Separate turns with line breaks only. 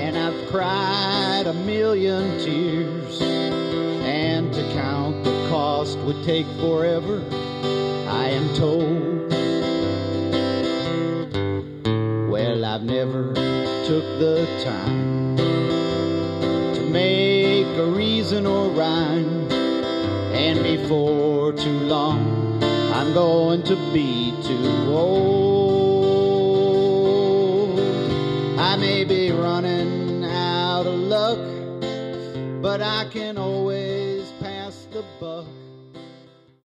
and I've cried a million tears, and to count the cost would take forever, I am told. Well, I've never took the time to make a reason or rhyme, and before too long I'm going to be too old. I may be running out of luck, but I can always pass the buck.